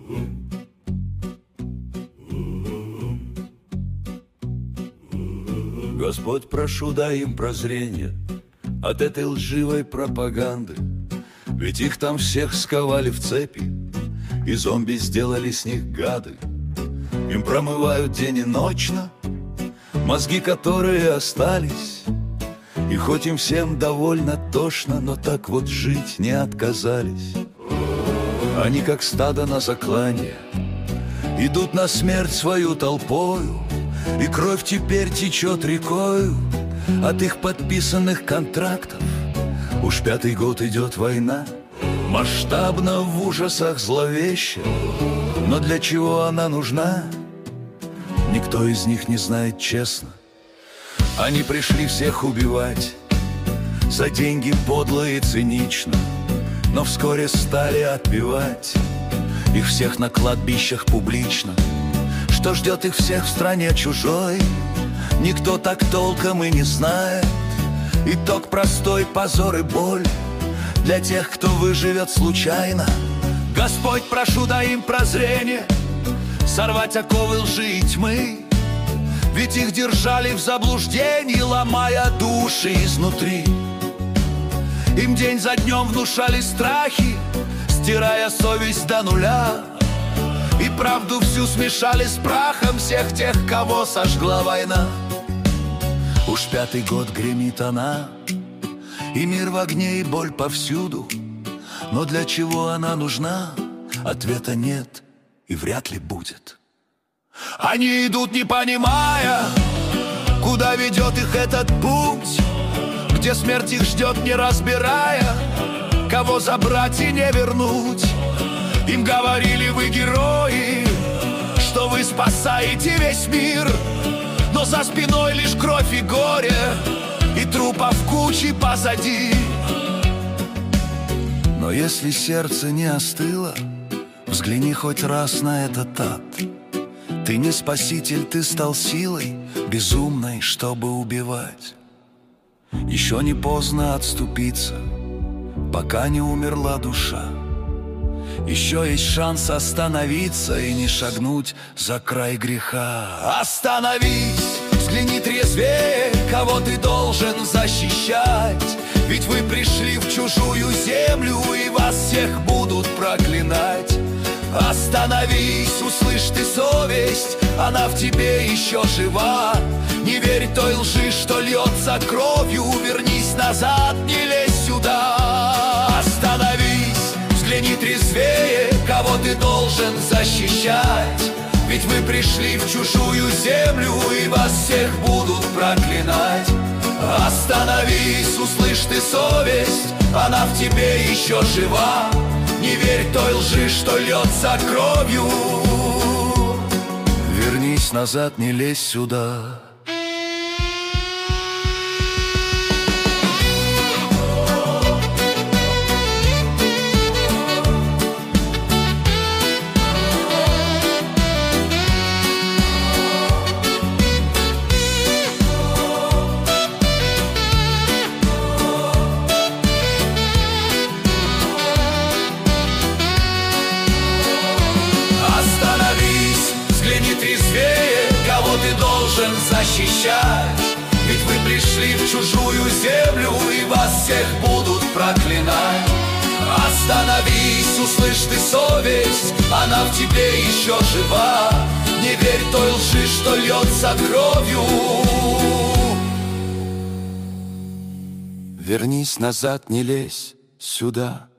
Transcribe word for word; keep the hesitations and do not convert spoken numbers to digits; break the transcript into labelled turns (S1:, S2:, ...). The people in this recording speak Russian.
S1: Господь, прошу, дай им прозрение от этой лживой пропаганды. Ведь их там всех сковали в цепи, и зомби сделали с них гады. Им промывают день и ночно мозги, которые остались. И хоть им всем довольно тошно, но так вот жить не отказались. Они, как стадо на заклание, идут на смерть свою толпою, и кровь теперь течет рекою от их подписанных контрактов. Уж пятый год идет война, масштабно, в ужасах, зловеще. Но для чего она нужна, никто из них не знает честно. Они пришли всех убивать за деньги подло и цинично, но вскоре стали отбивать их всех на кладбищах публично. Что ждет их всех в стране чужой, никто так толком и не знает. Итог простой: позор и боль для тех, кто выживет случайно. Господь, прошу, дай им прозрение сорвать оковы лжи и тьмы. Ведь их держали в заблуждении, ломая души изнутри. Им день за днем внушали страхи, стирая совесть до нуля. И правду всю смешали с прахом всех тех, кого сожгла война. Уж пятый год гремит она, и мир в огне, и боль повсюду. Но для чего она нужна, ответа нет и вряд ли будет. Они идут, не понимая, куда ведет их этот путь, где смерть их ждет, не разбирая, кого забрать и не вернуть. Им говорили: вы герои, что вы спасаете весь мир. Но за спиной лишь кровь и горе, и трупов кучи позади. Но если сердце не остыло, взгляни хоть раз на этот ад. Ты не спаситель, ты стал силой безумной, чтобы убивать. Еще не поздно отступиться, пока не умерла душа. Еще есть шанс остановиться и не шагнуть за край греха. Остановись, взгляни трезвее, кого ты должен защищать. Ведь вы пришли в чужую землю, и вас всех будут проклинать. Остановись, услышь ты совесть, она в тебе еще жива. Не верь той лжи, что льется кровью, вернись назад, не лезь сюда. Остановись, взгляни трезвее, кого ты должен защищать. Ведь вы пришли в чужую землю, и вас всех будут проклинать. Остановись, услышь ты совесть, она в тебе еще жива. Не верь той лжи, что льется кровью. Вернись назад, не лезь сюда. Защищать, ведь вы пришли в чужую землю, и вас всех будут проклинать. Остановись, услышь ты совесть, она в тебе еще жива. Не верь той лжи, что льется кровью. Вернись назад, не лезь сюда.